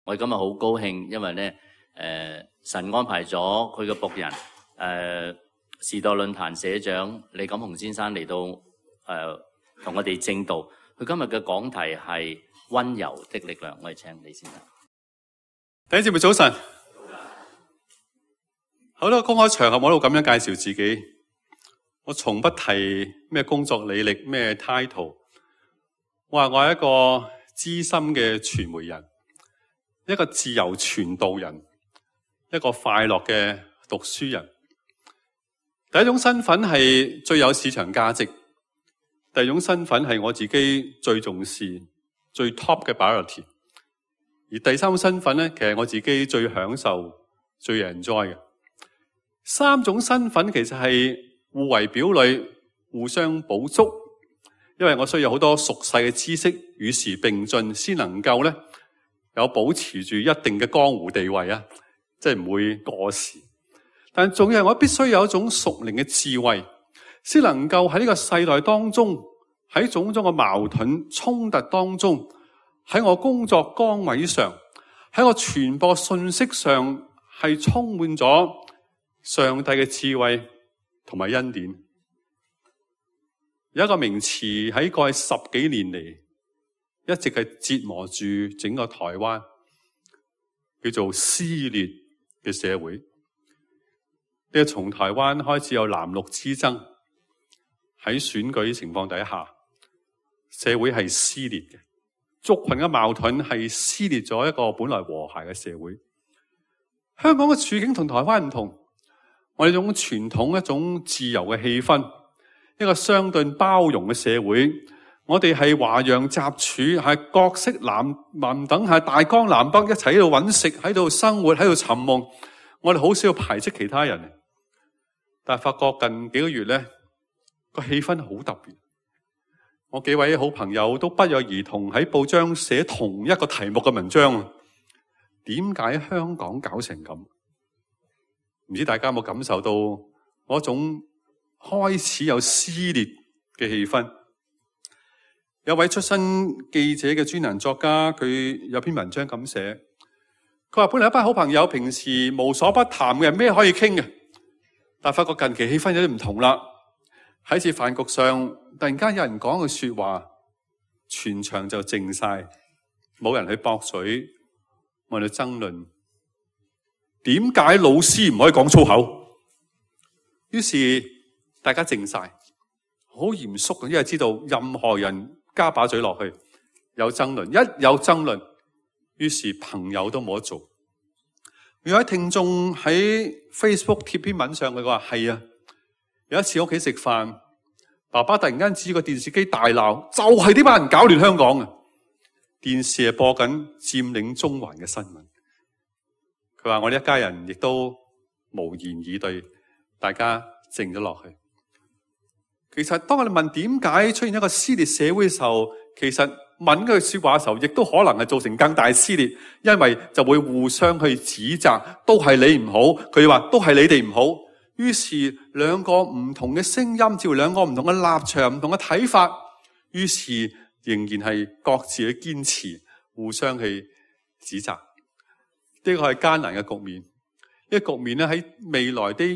我哋今日好高興，因為咧神安排咗佢嘅僕人時代論壇社長李錦雄先生嚟到同我哋證道。佢今日嘅講題係溫柔的力量。我哋請李先生。 弟兄姊妹早晨。好多公開場合我都咁樣介紹自己，我從不提咩工作履歷、咩 title。我話我係一個資深嘅傳媒人，一個自由傳道人，一個快樂嘅讀書人。第一種身份係最有市場價值，第二種身份係我自己最重視、最 top 嘅 priority。而第三種身份咧，其實我自己最享受、最 enjoy 嘅。三種身份其實係互為表裏，互相補足，因為我需要有好多熟悉嘅知識與時並進，先能夠咧有保持住一定嘅江湖地位啊，即係唔會過時。但仲要係我必須有一種屬靈嘅智慧，先能夠喺呢個世代當中，喺種種嘅矛盾衝突當中，喺我工作崗位上，喺我傳播信息上，係充滿咗上帝嘅智慧同埋恩典。有一個名詞喺過去10幾年嚟，一直係折磨住整個台灣，叫做撕裂嘅社會。呢個從台灣開始有藍綠之爭，喺選舉情況底下，社會係撕裂嘅，族群嘅矛盾係撕裂咗一個本來和諧嘅社會。香港嘅處境同台灣唔同。我哋一種傳統、一種自由嘅氣氛，一個相對包容嘅社會。我哋係華洋雜處，係各色南等，係大江南北一齊喺度揾食，喺度生活，喺度尋夢。我哋好少排斥其他人，但係發覺近幾個月咧，個氣氛好特別。我幾位好朋友都不約而同喺報章寫同一個題目嘅文章。點解香港搞成咁？唔知大家有冇感受到嗰種開始有撕裂嘅氣氛？有位出身記者嘅專欄作家，佢有篇文章咁寫，佢話本來一班好朋友，平時無所不談嘅，咩可以傾嘅，但發覺近期氣氛有啲唔同啦。喺次飯局上，突然間有人講句說話，全場就靜晒，冇人去駁嘴，冇人去爭論。點解老師唔可以講粗口？於是大家靜晒，好嚴肅嘅，因為知道任何人加把嘴落去有爭論，一有爭論，於是朋友都冇得做。有位聽眾喺 Facebook 貼篇文上，佢話係啊，有一次屋企食飯，爸爸突然間指個電視機大鬧，就係呢班人搞亂香港啊！電視係播緊佔領中環嘅新聞。佢話我哋一家人亦都無言以對，大家靜咗落去。其實當我哋問點解出現一個撕裂社會嘅時候，其實問句說話嘅時候，亦都可能係造成更大撕裂，因為就會互相去指責，都係你唔好，佢話都係你哋唔好。於是兩個唔同嘅聲音，照兩個唔同嘅立場、唔同嘅睇法，於是仍然係各自去堅持，互相去指責。呢個係艱難嘅局面，呢個局面咧喺未來的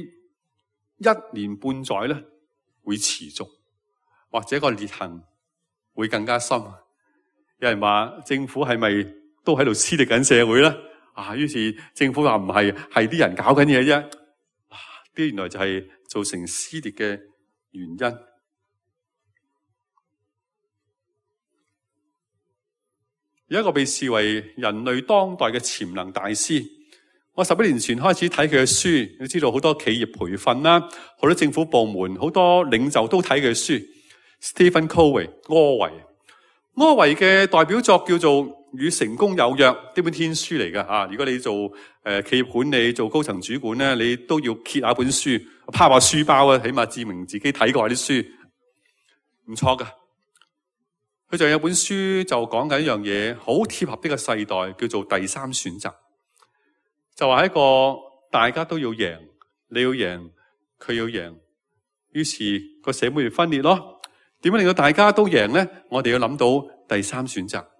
1年半載咧會持續，或者個裂痕會更加深。有人話政府係咪都喺度撕裂緊社會咧？於是政府話唔係，係啲人搞緊嘢啫。呢原來就係造成撕裂嘅原因。有一個被視為人類當代嘅潛能大師，我11年前開始睇佢嘅書，你知道好多企業培訓啦，好多政府部門，好多領袖都睇佢嘅書。Stephen Covey 柯維嘅代表作叫做《與成功有約》，呢本天書嚟㗎。如果你做企業管理、做高層主管咧，你都要揭下本書，拋下書包啊，起碼證明自己睇過啲書，唔錯㗎。佢就有本書就講緊一樣嘢，好貼合呢個世代，叫做第三選擇。就話一個大家都要贏，你要贏，佢要贏，於是個社會分裂咯。點樣令到大家都贏呢？我哋要諗到第三選擇。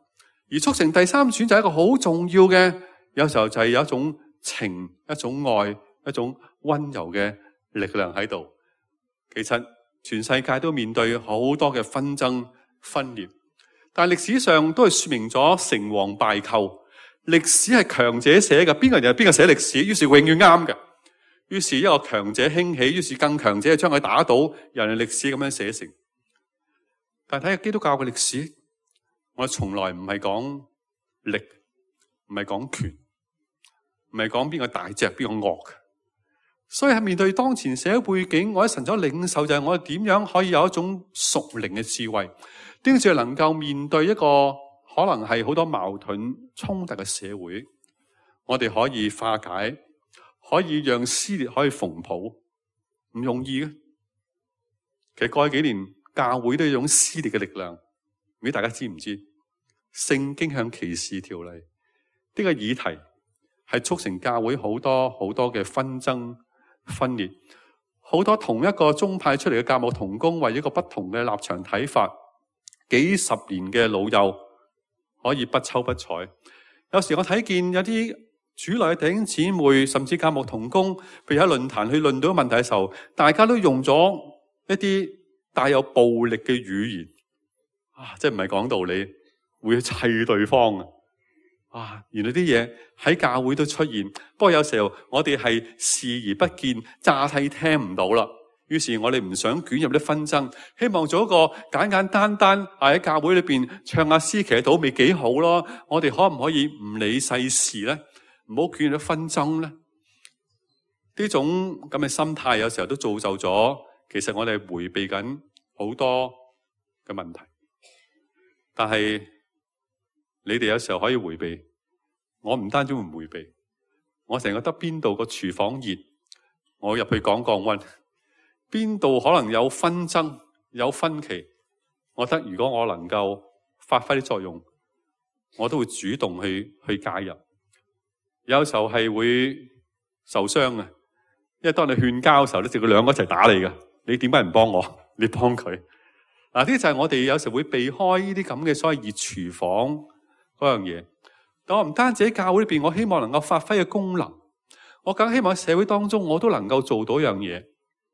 而促成第三選就係一個好重要嘅，有時候就係有一種情、一種愛、一種溫柔嘅力量喺度。其實全世界都面對好多嘅紛爭分裂，但係歷史上都係說明咗成王敗寇。歷史係強者寫嘅，邊個人邊個寫歷史，於是永遠啱嘅。於是一個強者興起，於是更強者將佢打倒，人類歷史咁樣寫成。但係睇下基督教嘅歷史，我從來唔係講力，唔係講權，唔係講邊個大隻邊個惡。所以喺面對當前社會背景，我喺神所領受就係我哋點樣可以有一種屬靈嘅智慧，點樣能夠面對一個可能係好多矛盾衝突嘅社會，我哋可以化解，可以讓撕裂可以縫補，唔容易嘅。其實過去幾年教會都有一種撕裂嘅力量，唔知大家知唔知？性傾向歧視條例呢個議題係促成教會好多嘅紛爭分裂，好多同一個宗派出嚟嘅教牧同工為一個不同嘅立場睇法，幾十年嘅老友可以不瞅不睬。有時我睇見有啲主內嘅弟兄姊妹，甚至教牧同工，譬如喺論壇去論到問題嘅時候，大家都用咗一啲帶有暴力嘅語言，即係唔係講道理，會去砌對方原來啲嘢喺教會都出現，不過有時候我哋係視而不見，詐諦聽唔到啦。於是我哋唔想捲入啲紛爭，希望做一個簡簡單單喺教會裏邊唱下詩祈禱咪幾好咯。我哋可唔可以唔理世事咧？唔好捲入啲紛爭咧？呢種咁嘅心態有時候都造就咗，其實我哋迴避緊好多嘅問題。但係你哋有時候可以迴避，我唔單止會迴避，我成日覺得邊度個廚房熱，我入去講降溫；邊度可能有紛爭、有分歧，我覺得如果我能夠發揮啲作用，我都會主動去介入。有時候係會受傷嘅，因為當你勸交嘅時候咧，就佢兩個一齊打你嘅，你點解唔幫我？你幫佢。呢啲就係我哋有時會避開呢啲咁嘅所謂熱廚房嗰樣嘢。但我唔單止喺教會裏邊，我希望能夠發揮嘅功能，我更希望喺社會當中我都能夠做到一樣嘢。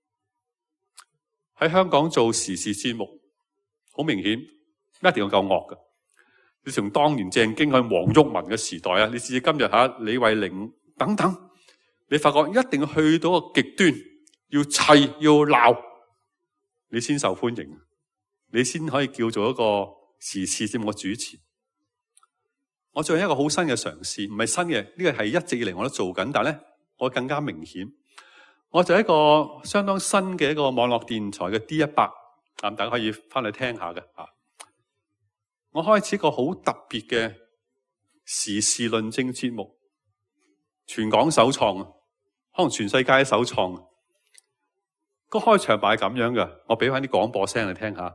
喺香港做時事節目，好明顯一定要夠惡嘅。你從當年鄭經去黃毓民嘅時代啊，你至今日李慧玲等等，你發覺一定要去到個極端，要砌要鬧，你先受歡迎，你先可以叫做一個時事節目嘅主持。我做一個好新嘅嘗試，唔係新嘅，呢個係一直以嚟我都做緊，但係咧我更加明顯。我就一個相當新嘅一個網絡電台嘅 D100，大家可以翻嚟聽下嘅。我開始一個好特別嘅時事論證節目，全港首創，可能全世界首創。個開場白係咁樣嘅，我俾翻啲廣播聲你聽下。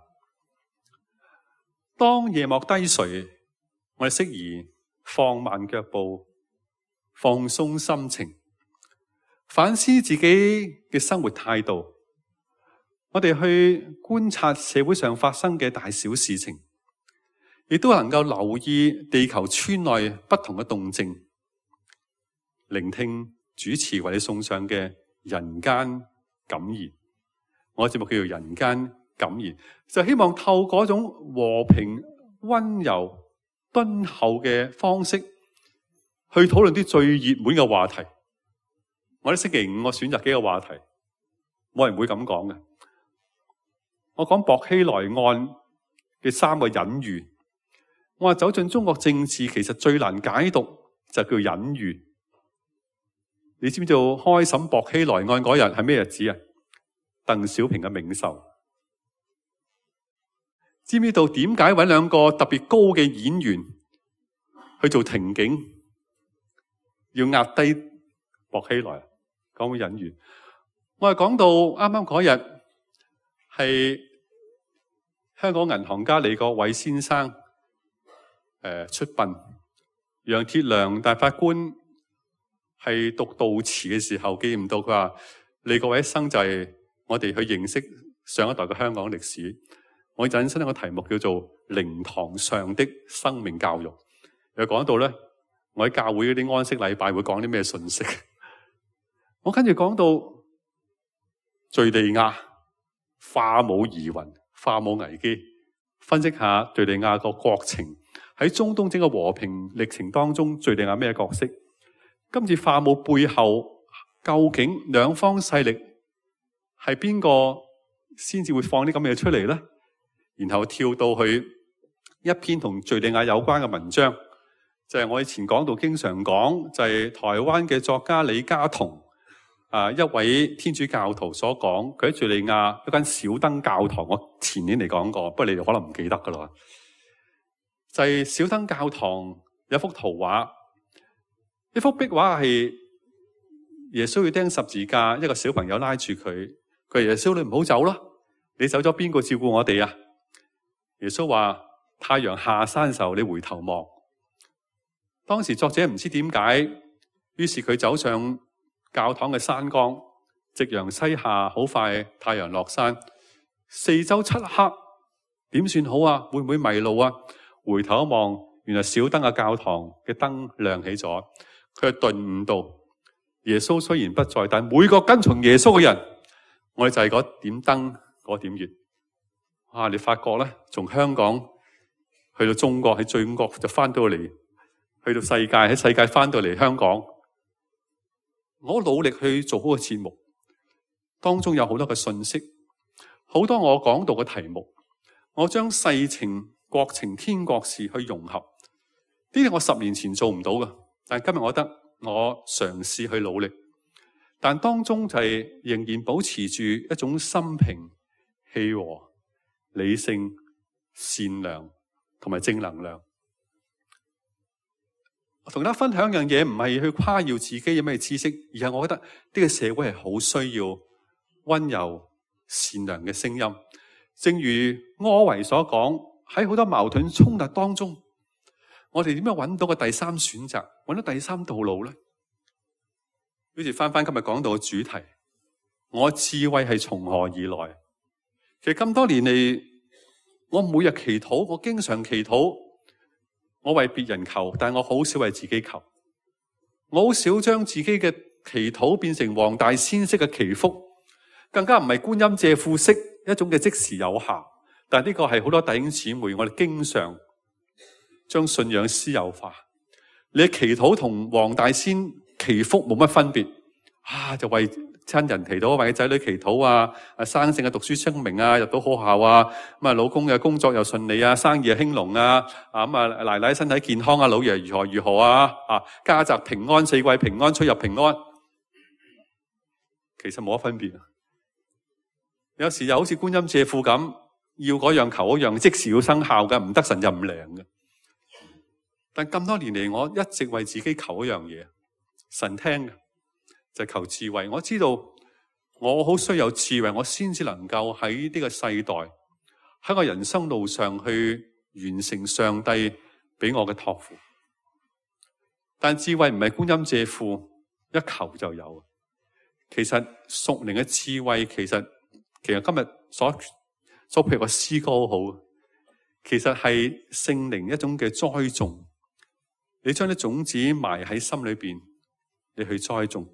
當夜幕低垂，我哋適宜放慢腳步，放鬆心情，反思自己嘅生活態度。我哋去觀察社會上發生嘅大小事情，亦都能夠留意地球村內不同嘅動靜，聆聽主持為你送上嘅人間感言。我嘅節目叫做人間感言，就希望透過一種和平、溫柔、敦厚嘅方式去討論啲最熱門嘅話題。我喺星期五我選擇幾個話題，冇人會咁講嘅。我講薄熙來案嘅3個隱喻。我話走進中國政治，其實最難解讀就叫隱喻。你知唔知道開審薄熙來案嗰日係咩日子啊？鄧小平嘅冥壽。知唔知道點解揾2個特別高嘅演員去做庭警，要壓低薄熙來？講隱喻。我係講到啱啱嗰日係香港銀行家李國偉先生出殯，楊鐵良大法官係讀悼詞嘅時候，記唔到佢話李國偉一生就係我哋去認識上一代嘅香港歷史。我引申一個題目叫做靈堂上的生命教育。 又講到咧，我喺教會嗰啲安息禮拜會講啲咩信息。我跟住講到敘利亞化武疑雲、化武危機，分析下敘利亞個國情喺中東整個和平歷程當中，敘利亞咩角色？今次化武背後究竟兩方勢力係邊個先至會放啲咁嘅嘢出嚟咧？然後跳到去一篇同敘利亞有關嘅文章，就係我以前講到經常講，就係台灣嘅作家李家同一位天主教徒所講，佢喺敘利亞一間小燈教堂，我前年嚟講過，不過你哋可能唔記得噶啦。就係小燈教堂有幅圖畫，一幅壁畫係耶穌要釘十字架，一個小朋友拉住佢，佢話耶穌你唔好走啦，你走咗邊個照顧我哋啊？耶穌話太陽下山嘅時候你回頭望。當時作者唔知點解，於是佢走上教堂嘅山崗，夕陽西下，好快太陽落山，四周漆黑，點算好啊？會唔會迷路啊？回頭一望，原來小燈嘅教堂嘅燈亮起咗，佢係頓悟到耶穌雖然不在，但每個跟從耶穌嘅人，我哋就係嗰點燈，嗰點月。哇！你發覺咧，從香港去到中國，喺中國就翻到嚟，去到世界，喺世界翻到嚟香港。我努力去做好個節目，當中有好多嘅信息，好多我講到嘅題目，我將世情、國情、天國事去融合。呢啲我10年前做唔到嘅，但係今日我覺得我嘗試去努力，但當中就係仍然保持住一種心平氣和、理性、善良同埋正能量。我同大家分享一樣嘢，唔係去誇耀自己有咩知識，而係我覺得呢個社會係好需要溫柔善良嘅聲音。正如柯維所講，喺好多矛盾衝突當中，我哋點樣揾到個第三選擇，揾到第三道路咧？於是翻今日講到嘅主題，我智慧係從何而來？其實咁多年嚟，我每日祈禱，我經常祈禱。我為別人求，但我好少為自己求。我好少將自己嘅祈禱變成黃大仙式嘅祈福，更加唔係觀音借庫式一種嘅即時有效。但係呢個係好多弟兄姊妹，我哋經常將信仰私有化。你嘅祈禱同黃大仙祈福冇乜分別就為親人祈禱，為仔女祈禱生性嘅讀書聰明入到好校咁老公嘅工作又順利生意又興隆奶奶身體健康老爺如何如何家宅平安，四季平安，出入平安。其實冇乜分別。有時又好似觀音借庫咁，要嗰樣求嗰樣，即時要生效嘅，唔得神就唔靈嘅。但咁多年嚟，我一直為自己求一樣嘢，神聽嘅。就求智慧，我知道我好需要有智慧，我先至能夠喺呢個世代，喺我人生路上去完成上帝俾我嘅託付。但智慧唔係觀音借庫，一求就有。其實屬靈嘅智慧，其實今日所譬如個詩歌好，其實係聖靈一種嘅栽種。你將啲種子埋喺心裏邊，你去栽種。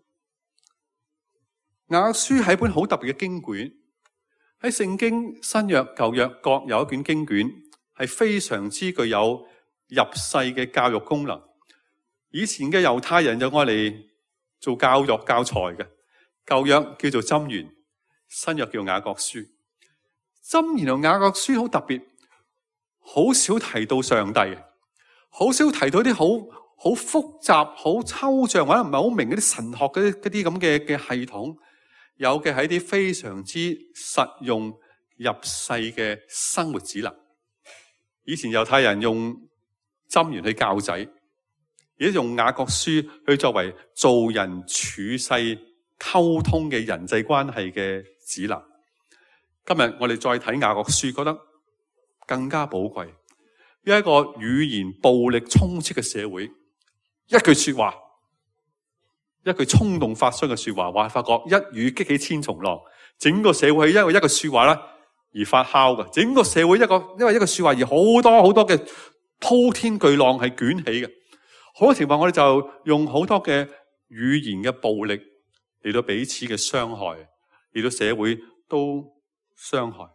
雅各書係一本好特別嘅經卷，喺聖經新約舊約各有一卷經卷，係非常之具有入世嘅教育功能。以前嘅猶太人就愛嚟做教育教材嘅，舊約叫做箴言，新約叫雅各書。箴言同雅各書好特別，好少提到上帝，好少提到啲好複雜、好抽象或者唔係好明嗰啲神學嗰啲咁嘅系統。有嘅係一啲非常之實用入世嘅生活指南。以前猶太人用箴言去教仔，而家用雅各書去作為做人處世溝通嘅人際關係嘅指南。今日我哋再睇雅各書，覺得更加寶貴。一個語言暴力充斥嘅社會，一句說話，一句衝動發出嘅說話，發覺一語激起千重浪，整個社會係因為一句說話咧而發酵嘅，整個社會因為一個說話而好多好多嘅滔天巨浪係捲起嘅。好多情況我哋就用好多嘅語言嘅暴力嚟到彼此嘅傷害，嚟到社會都傷害。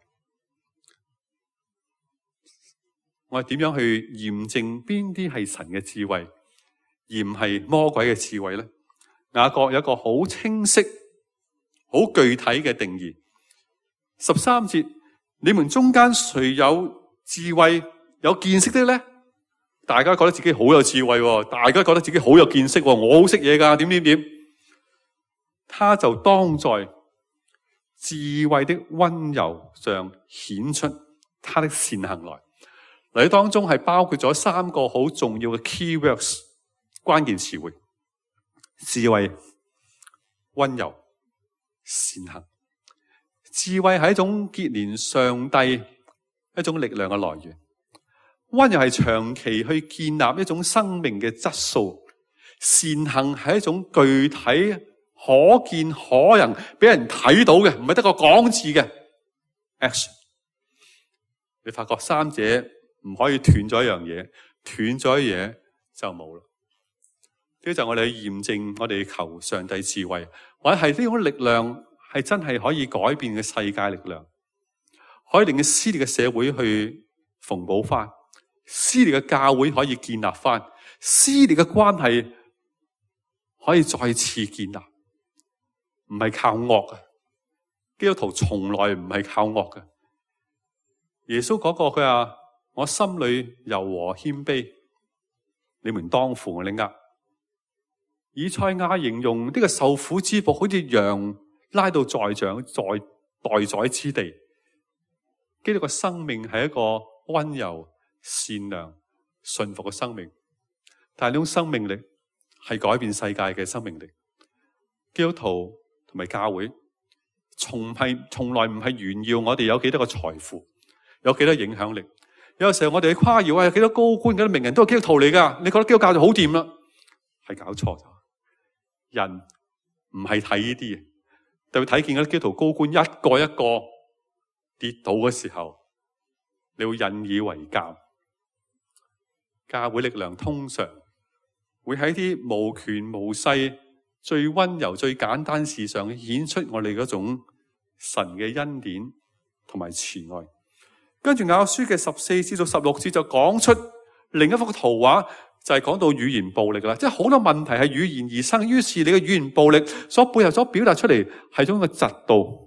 我哋點樣去驗證邊啲係神嘅智慧，而唔係魔鬼嘅智慧咧？雅各有一個好清晰、好具體嘅定義。13節，你們中間誰有智慧、有見識的咧？大家覺得自己好有智慧，大家覺得自己好有見識，我好識嘢噶，點。他就當在智慧的溫柔上顯出他的善行來。嗱，當中係包括咗3個好重要嘅 key words 關鍵詞彙：智慧、溫柔、善行。智慧係一種結連上帝一種力量嘅來源，溫柔係長期去建立一種生命嘅質素，善行係一種具體可見可能俾人睇到嘅，唔係得個講字嘅 action。 你發覺三者唔可以斷咗一樣嘢，斷咗一嘢就冇啦。呢就我哋去驗證，我哋求上帝智慧，或者係呢種力量係真係可以改變嘅世界力量，可以令嘅撕裂嘅社會去縫補翻，撕裂嘅教會可以建立翻，撕裂嘅關係可以再次建立，唔係靠惡嘅。基督徒從來唔係靠惡嘅。耶穌嗰個佢話：我心裏柔和謙卑，你們當負我的軛。以賽亞形容呢個受苦之僕好似羊拉到在待宰之地。基督嘅生命係一個溫柔、善良、順服嘅生命，但係呢種生命力係改變世界嘅生命力。基督徒同埋教會從來唔係炫耀我哋有幾多個財富，有幾多影響力。有時候我哋去誇耀有幾多高官、幾多名人都係基督徒嚟噶，你覺得基督教就好掂啦？係搞錯咗。人唔係睇呢啲嘢，就會睇見嗰啲基督徒高官一個一個跌倒嘅時候，你會引以為鑑。教會力量通常會喺啲無權無勢、最溫柔、最簡單事上顯出我哋嗰種神嘅恩典同埋慈愛。跟住雅各書嘅14至到16節就講出另一幅圖畫，就係講到語言暴力啦。即係好多問題係語言而生，於是你嘅語言暴力所背後所表達出嚟係種嘅嫉妒、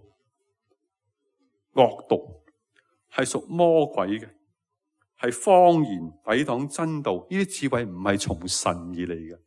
惡毒，係屬魔鬼嘅，係謊言、抵擋真道。呢啲智慧唔係從神而嚟嘅。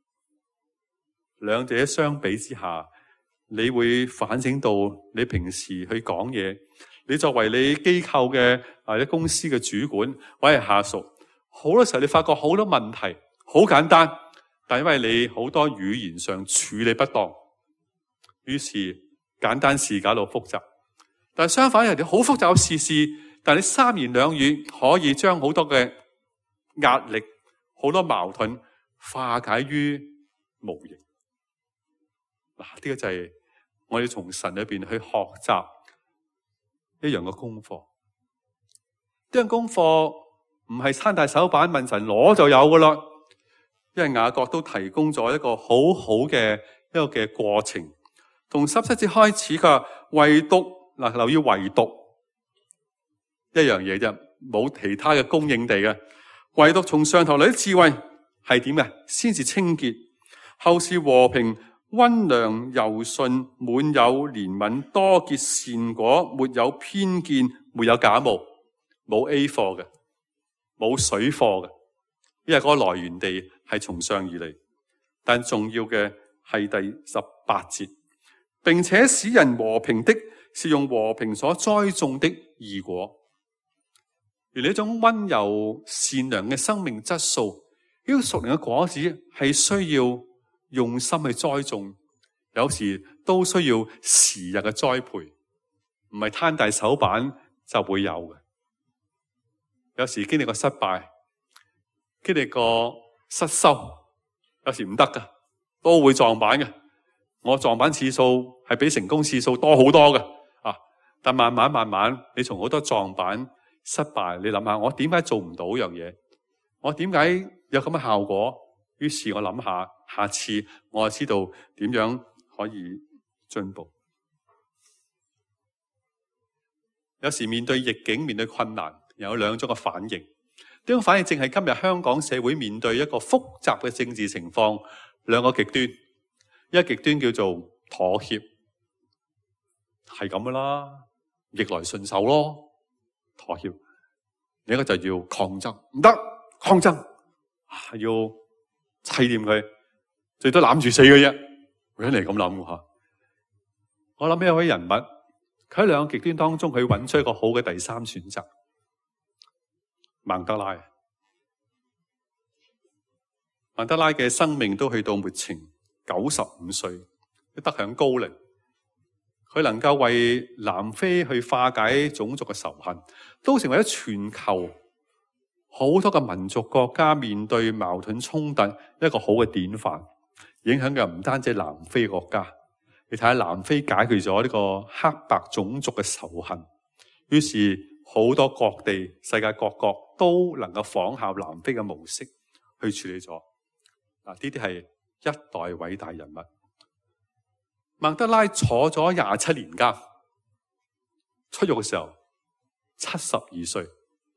兩者相比之下，你會反省到你平時去講嘢，你作為你機構嘅或者公司嘅主管或者係下屬，好多時候你發覺好多問題好簡單，但因為你好多語言上處理不當，於是簡單事搞到複雜。但係相反，人哋好複雜嘅事，但係你三言兩語可以將好多嘅壓力、好多矛盾化解於無形。嗱，呢個就係我哋從神裏邊去學習一樣嘅功課。呢樣功課唔係攤大手板問神攞就有噶啦，因為雅各都提供咗一個好好嘅一個嘅過程。從17節開始，佢話唯獨嗱，留意唯獨一樣嘢啫，冇其他嘅供應地嘅。唯獨從上頭嚟啲智慧係點嘅？先是清潔，後是和平、溫良、柔順、滿有憐憫、多結善果，沒有偏見，沒有假冒，冇 A 貨嘅，冇水貨嘅，因為嗰個來源地係從上而嚟。但重要嘅係第18節，並且使人和平的是用和平所栽種的義果。而呢種溫柔善良嘅生命質素，呢個屬靈嘅果子係需要用心去栽種，有時都需要時日嘅栽培，唔係攤大手板就會有嘅。有時經歷過失敗，經歷過失收，有時唔得噶，都會撞板嘅。我撞板次數係比成功次數多好多嘅啊！但慢慢，你從好多撞板失敗，你諗下，我點解做唔到樣嘢？ 我點解有咁嘅效果？於是我諗下，下次我就知道點樣可以進步。有時面對逆境、面對困難，有兩種嘅反應。呢種反應正係今日香港社會面對一個複雜嘅政治情況，兩個極端。一個極端叫做妥協，係咁噶啦，逆來順受咯，妥協。另一個就要抗爭，唔得，抗爭，要砌掂佢，最多攬住死嘅啫。搵嚟咁諗吓，我諗起有位人物，佢喺兩個極端當中，佢揾出一個好嘅第三選擇。曼德拉嘅生命都去到末程，95歲，得享高齡。佢能夠為南非去化解種族嘅仇恨，都成為咗全球好多嘅民族國家面對矛盾衝突一個好嘅典範。影響嘅唔單止南非國家，你睇下南非解決咗呢個黑白種族嘅仇恨，於是好多各地世界各國都能夠仿效南非嘅模式去處理咗。嗱，呢啲係一代偉大人物。曼德拉坐咗27年監，出獄嘅時候72歲。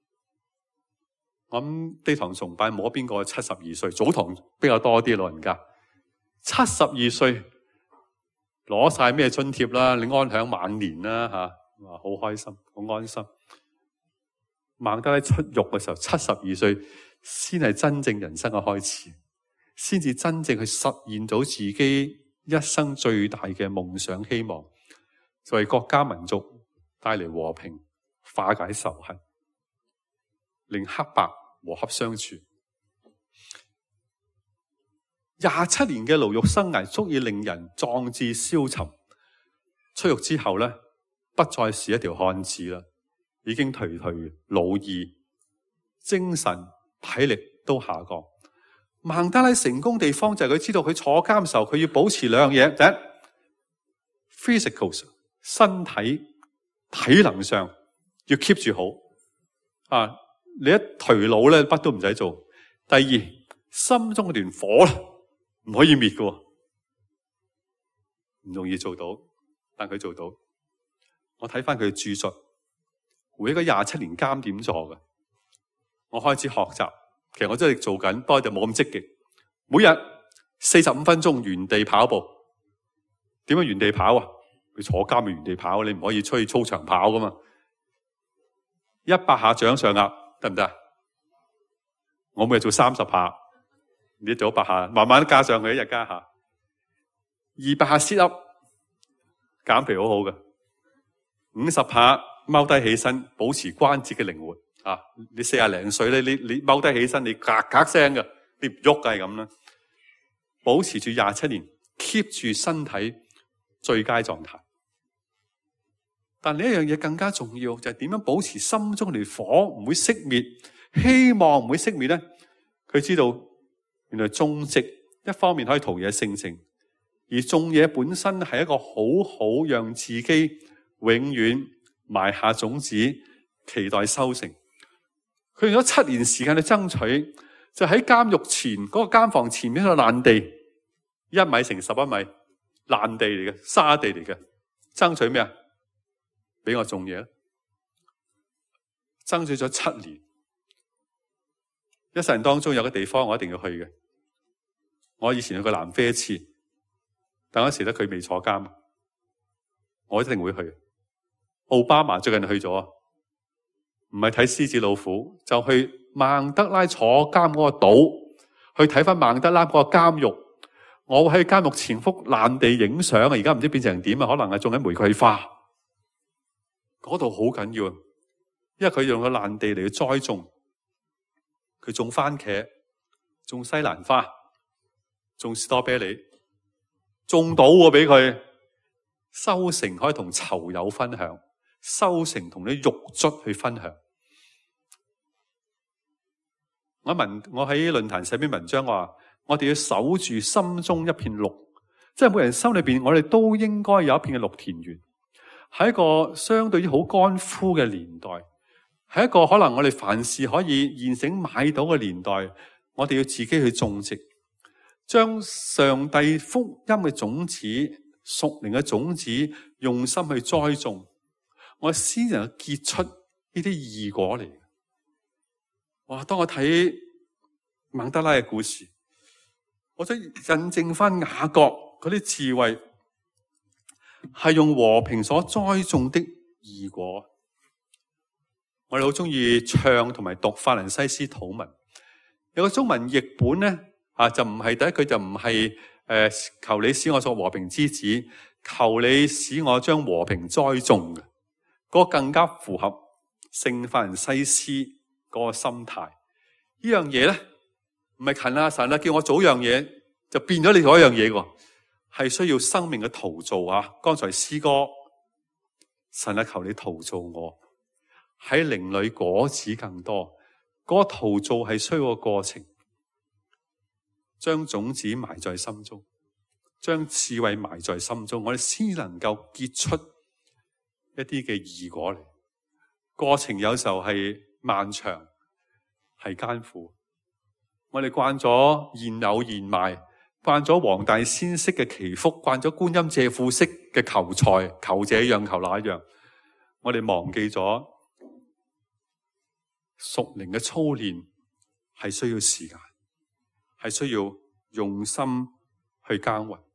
我諗地堂崇拜冇邊個72歲，早堂比較多啲老人家。72歲攞晒咩津貼啦，你安享晚年啦吓，好開心，好安心。曼德拉出獄嘅時候72歲，先係真正人生嘅開始，先至真正去實現到自己一生最大嘅夢想希望，就為國家民族帶嚟和平，化解仇恨，令黑白和洽相處。27年嘅牢獄生涯足以令人壯志消沉。出獄之後咧，不再是一條漢子啦，已經頹頹老矣，精神體力都下降。曼德拉成功地方就係佢知道佢坐監嘅時候，佢要保持兩樣嘢：第一 ，physical 身體體能上要 keep 住好啊，你一頹老咧，乜都唔使做。第二，心中嗰段火啦，唔可以滅嘅，唔容易做到，但佢做到。我睇翻佢嘅著述，回憶嗰27年監點做嘅，我開始學習。其實我真係做緊，不過就冇咁積極。每日45分鐘原地跑步。點樣原地跑啊？佢坐監咪原地跑，你唔可以出去操場跑噶嘛。100下掌上壓得唔得？我每日做30下，你做100下，慢慢加上去，一日加下。200下 sit up， 減肥好好嘅。50下踎低起身，保持關節嘅靈活。啊！你40零歲咧，你踎低起身，你嘎嘎聲嘅，你唔喐嘅係咁啦。保持住27年 ，keep 住身體最佳狀態。但另一樣嘢更加重要，就係點樣保持心中條火唔會熄滅，希望唔會熄滅咧。佢知道原來種植一方面可以陶冶性情，而種嘢本身係一個好好讓自己永遠埋下種子，期待收成。佢用咗7年時間去爭取，就喺監獄前嗰個監房前面一個爛地，1米乘11米爛地嚟嘅沙地嚟嘅，爭取咩啊？俾我種嘢，爭取咗7年。一世人當中有個地方我一定要去嘅，我以前去過南非一次，但嗰時咧佢未坐監，我一定會去。奧巴馬最近去咗。唔係睇獅子老虎，就去曼德拉坐監嗰個島，去睇翻曼德拉嗰個監獄。我會喺監獄前幅爛地影相啊！而家唔知變成點啊？可能係種緊玫瑰花。嗰度好緊要，因為佢用個爛地嚟去栽種，佢種番茄、種西蘭花、種士多啤梨，種到喎俾佢收成，可以同囚友分享。收成同啲獄卒去分享。我喺論壇寫篇文章話，我哋要守住心中一片綠，即係每人心裏邊，我哋都應該有一片嘅綠田園。喺一個相對於好乾枯嘅年代， 係一個可能我哋凡事可以現成買到嘅年代，我哋要自己去種植，將上帝福音嘅種子、屬靈嘅種子，用心去栽種，我先能夠結出呢啲義果嚟。哇！當我睇孟德拉嘅故事，我想印證翻雅各嗰啲智慧，係用和平所栽種的義果。我哋好中意唱同埋讀法蘭西斯禱文，有個中文譯本咧就唔係第一句就唔係求你使我作和平之子，求你使我將和平栽種嘅，嗰個更加符合聖法蘭西斯嗰個心態。呢樣嘢咧唔係勤啊神啊叫我做一樣嘢就變咗你做一樣嘢喎，係需要生命嘅陶造啊！剛才詩歌神啊求你陶造我。喺靈裏果子更多，嗰個陶造係需要個過程，將種子埋在心中，將智慧埋在心中，我哋先能夠結出一啲嘅義果嚟。過程有時候係漫長，係艱苦。我哋慣咗現有現賣，慣咗黃大仙式嘅祈福，慣咗觀音借庫式嘅求財，求這樣求那樣，我哋忘記咗屬靈嘅操練係需要時間，係需要用心去耕耘。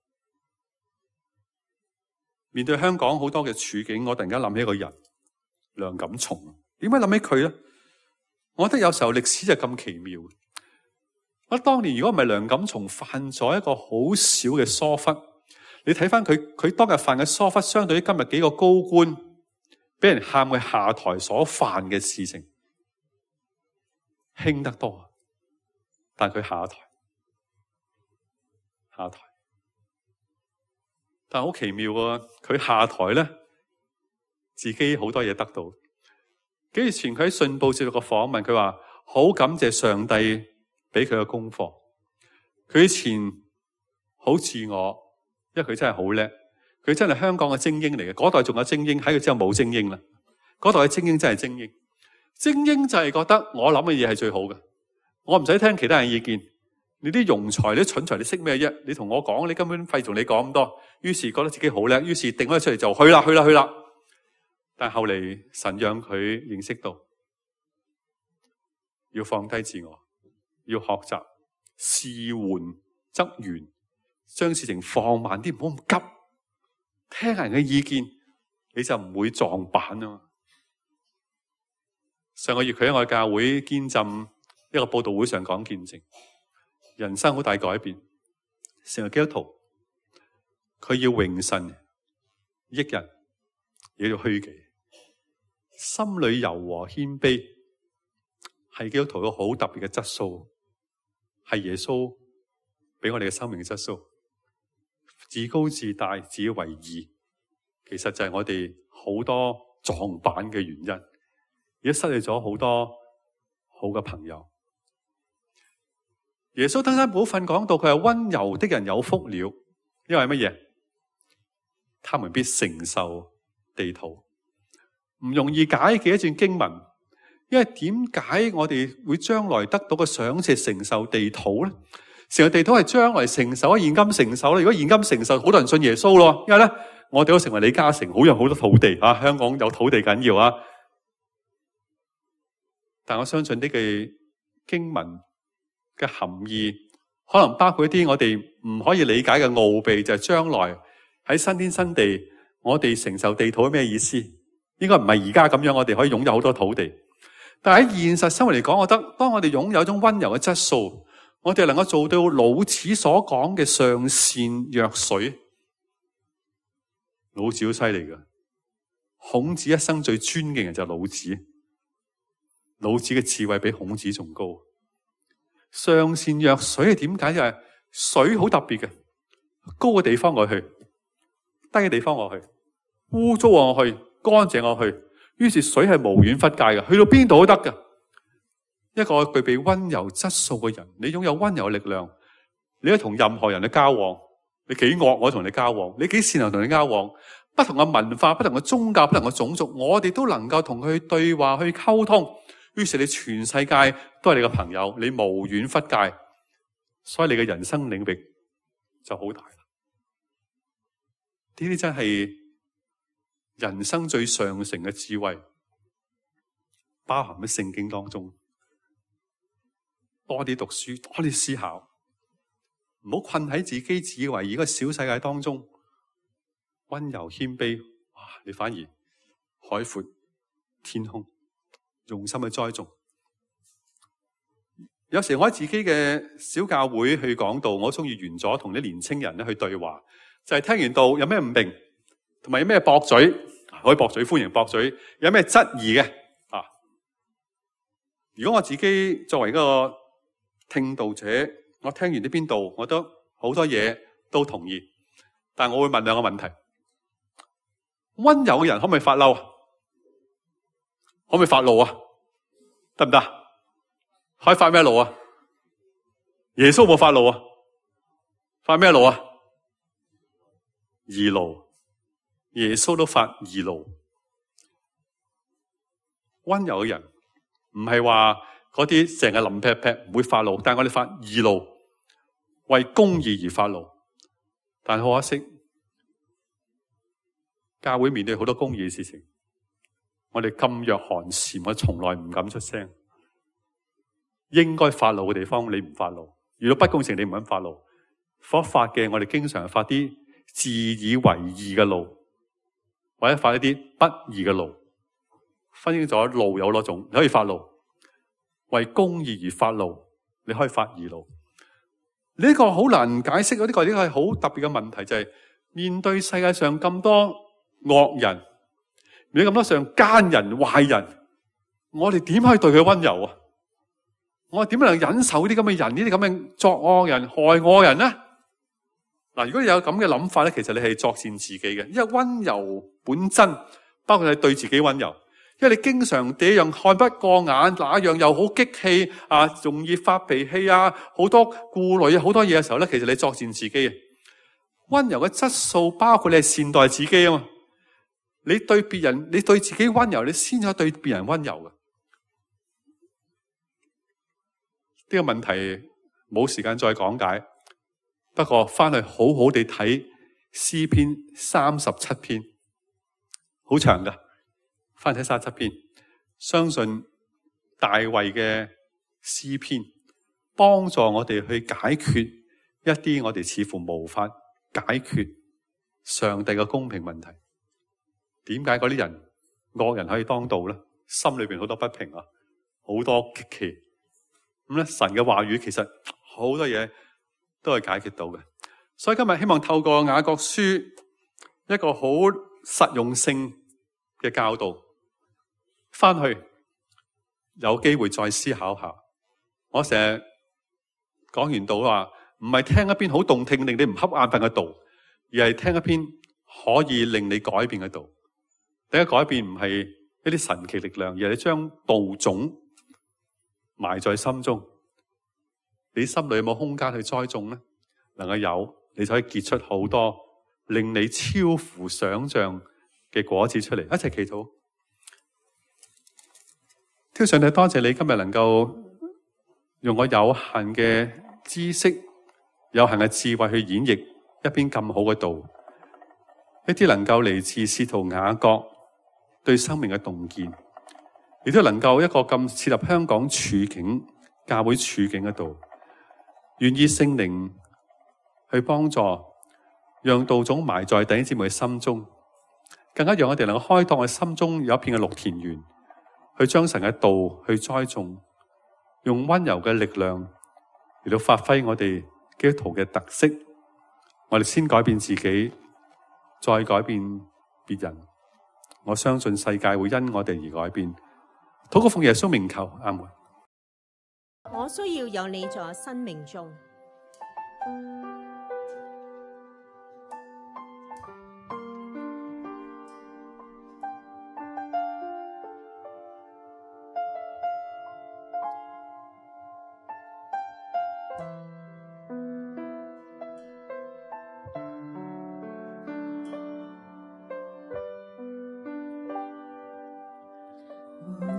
面對香港好多嘅處境，我突然間諗起一個人，梁錦松。點解諗起佢咧？我覺得有時候歷史就咁奇妙。我當年如果唔係梁錦松犯咗一個好小嘅疏忽，你睇翻佢當日犯嘅疏忽，相對於今日幾個高官俾人喊佢下台所犯嘅事情，輕得多，但佢下台，但係好奇妙啊！佢下台咧，自己好多嘢得到。幾月前佢喺信報接受個訪問，佢話好感謝上帝俾佢嘅功課。佢以前好自我，因為佢真係好叻，佢真係香港嘅精英嚟嘅。嗰代仲有精英，喺佢之後冇精英啦。嗰代嘅精英真係精英。精英就係覺得我諗嘅嘢係最好嘅，我唔使聽其他人意見。你啲庸才、你啲蠢材，你識咩啫？你同我講，你根本費同你講咁多。於是覺得自己好叻，於是定咗出嚟就去啦。但後嚟神讓佢認識到，要放低自我，要學習事緩則圓，將事情放慢啲，唔好咁急。聽人嘅意見，你就唔會撞板啊嘛。上個月佢喺我嘅教會堅浸一個佈道會上講見證，人生好大改變。成為基督徒，佢要榮神益人，亦要虛己，心裏柔和謙卑，係基督徒一個好特別嘅質素，係耶穌俾我哋嘅生命嘅質素。自高自大，自以為義，其實就係我哋好多撞板嘅原因，而家失去咗好多好嘅朋友。耶穌登山寶訓講到，佢係溫柔的人有福了，因為乜嘢？他們必承受地土。唔容易解嘅一段經文，因為點解我哋會將來得到嘅賞賜承受地土咧？成個地土係將來承受，現今承受啦。如果現今承受，好多人信耶穌咯。因為咧，我哋都成為李嘉誠，好有好多土地啊！香港有土地緊要啊！但我相信呢句經文嘅含義，可能包括一啲我哋唔可以理解嘅奧秘，就係將來喺新天新地，我哋承受地土係咩意思？應該唔係而家咁樣，我哋可以擁有好多土地。但喺現實生活嚟講，我覺得當我哋擁有一種溫柔嘅質素，我哋能夠做到老子所講嘅上善若水。老子好犀利㗎，孔子一生最尊敬嘅就係老子。老子嘅智慧比孔子仲高。上善若水係點解？就係水好特別嘅，高嘅地方我去，低嘅地方我去，污糟我去，乾淨我去。於是水係無遠弗屆嘅，去到邊度都得嘅。一個具備溫柔質素嘅人，你擁有溫柔嘅力量，你可以同任何人去交往。你幾惡我同你交往，你幾善良同你交往， 不同嘅文化、不同嘅宗教、不同嘅種族，我哋都能夠同佢對話、去溝通。於是你全世界都係你嘅朋友，你無遠弗屆，所以你嘅人生領域就好大啦。呢啲真係人生最上乘嘅智慧，包含喺聖經當中。多啲讀書，多啲思考，唔好困喺自己自以為而家小世界當中。溫柔謙卑，哇！你反而海闊天空，用心去栽種。有時我喺自己嘅小教會去講道，我中意完咗同啲年青人咧去對話，就係聽完道有咩唔明，同埋有咩駁嘴，可以駁嘴，歡迎駁嘴。有咩質疑嘅啊？如果我自己作為一個聽道者，我聽完呢邊度，我都好多嘢都同意，但我會問兩個問題：溫柔嘅人可唔可以發嬲啊？可唔可以發怒啊？得唔得？可以發咩怒啊？耶穌冇發怒啊？發咩怒啊？義怒。耶穌都發義怒。溫柔嘅人唔係話嗰啲成日淋劈劈唔會發怒，但係我哋發義怒，為公義而發怒。但係好可惜，教會面對好多公義嘅事情，我哋噤若寒蟬，我從來唔敢出聲。應該發怒嘅地方你唔發怒，遇到不公正你唔肯發怒，所發嘅我哋經常發啲自以為義嘅怒，或者發一啲不義嘅怒。分清咗怒有多種，你可以發怒，為公義而發怒，你可以發義怒。呢個好難解釋，呢個係好特別嘅問題，就係面對世界上咁多惡人，面對咁多上奸人壞人，我哋點可以對佢溫柔啊？我點能忍受啲咁嘅人，呢啲咁嘅作惡人、害我人呢？嗱，如果你有咁嘅諗法咧，其實你係作踐自己嘅，因為溫柔本真，包括你對自己溫柔。因為你經常這樣看不過眼，那樣又好激氣啊，容易發脾氣啊，好多顧慮啊，好多嘢嘅時候咧，其實你作踐自己嘅。溫柔嘅質素包括你係善待自己啊嘛。你對別人，你對自己溫柔，你先可以對別人溫柔嘅。呢個問題冇時間再講解，不過翻去好好地睇詩篇37篇，好長噶，翻睇37篇，相信大衛嘅詩篇幫助我哋去解決一啲我哋似乎無法解決上帝嘅公平問題。點解嗰啲人惡人可以當道咧？心裏邊好多不平啊，好多激氣。咁咧，神嘅話語其實好多嘢都係解決到嘅。所以今日希望透過雅各書一個好實用性嘅教導，翻去有機會再思考下。我成日講完道話，唔係聽一篇好動聽令你唔瞌眼瞓嘅道，而係聽一篇可以令你改變嘅道。第一改變唔係一啲神奇力量，而係你將道種埋在心中。你心裏有冇空間去栽種呢？能夠有，你就可以結出好多令你超乎想象嘅果子出嚟。一齊祈禱。天父上帝，多謝你今日能夠用我有限嘅知識、有限嘅智慧去演繹一篇咁好嘅道，一啲能夠嚟自使徒雅各對生命嘅洞見，亦都能夠一個咁切合香港處境、教會處境嘅道，願意聖靈去幫助，讓道種埋在弟兄姊妹嘅心中，更加讓我哋能夠開拓我心中有一片嘅綠田園，去將神嘅道去栽種，用溫柔嘅力量嚟到發揮我哋基督徒嘅特色。我哋先改變自己，再改變別人。我相信世界會因我哋而改變。禱告奉耶穌名求，阿門。 我需要有你在生命中。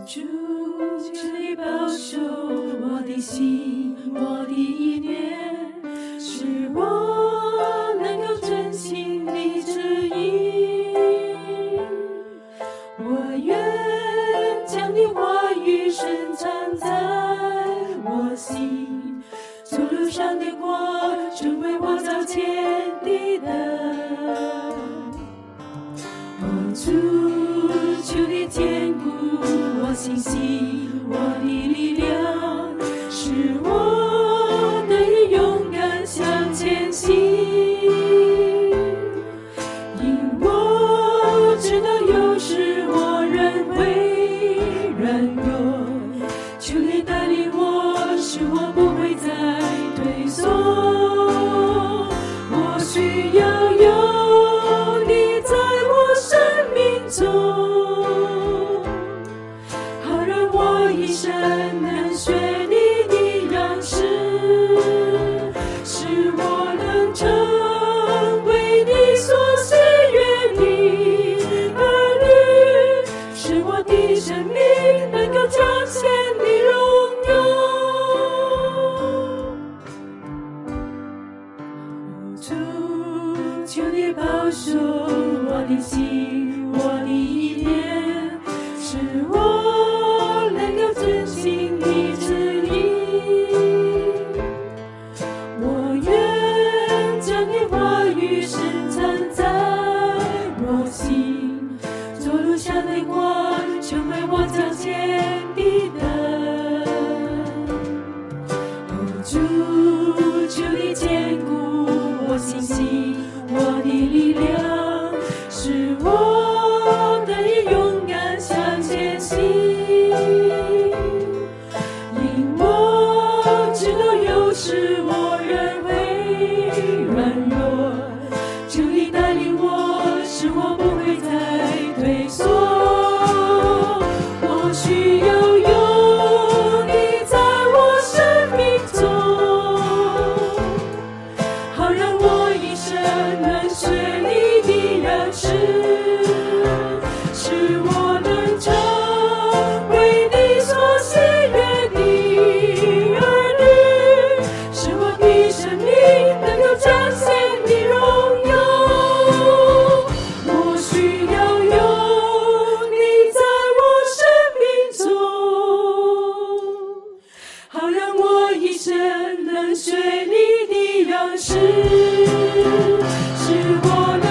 主，求你保守我的心，我的意念，使我能够遵行你旨意。我愿将你话语深藏在我心，走路上的光，成为我脚前的灯。主，求你坚固我信心，我的力量，使我得以勇敢向前行。因我知道有时我仍会软弱，求你带领我，使我不会再退缩。我需要有你在我生命中，好让我一生能学你的样式，使我能成为你所喜悦的儿女，使我的生命能够彰显你荣耀。主，求你保守我的心，我的意念，使我能够遵行你旨意。我愿将你话语深藏在我心，走路上的光，成为我脚前的灯。主，求你坚固我信心，我的力量，使我得以勇敢向前行。因我知道有时我仍会软弱，求你带领我，使我不会再退缩。我需要有你在我生命中，好让我一生能学你的样式，使我能成为你所喜悦的儿女，使我的生命能够彰显你荣耀。我需要有你在我生命中，好让我一生能学你的样式，使我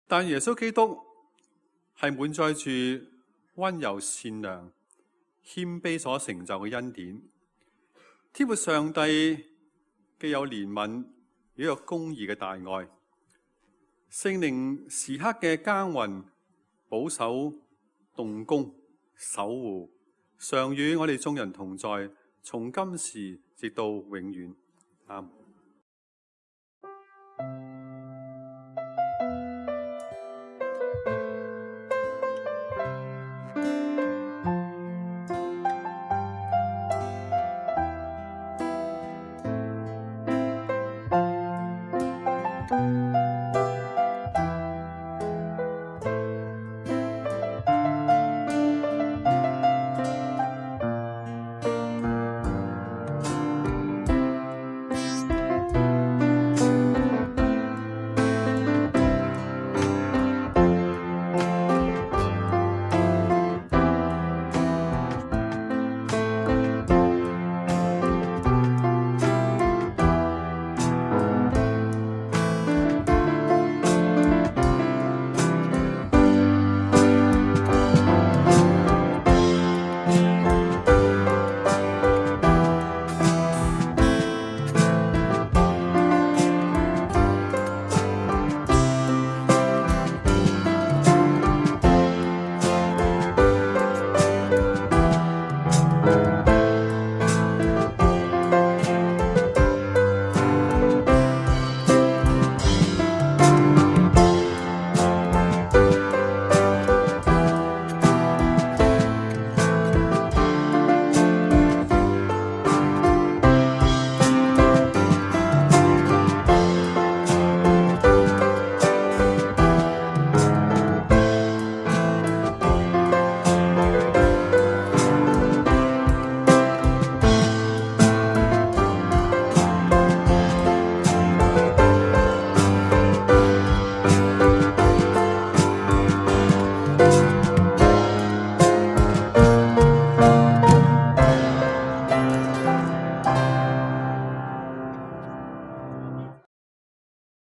但耶穌基督係滿載住溫柔善良、謙卑所成就嘅恩典。天父上帝既有憐憫，亦有公義嘅大愛。聖靈時刻嘅耕耘、保守、動工、守護，常與我哋眾人同在，從今時直到永遠。阿們。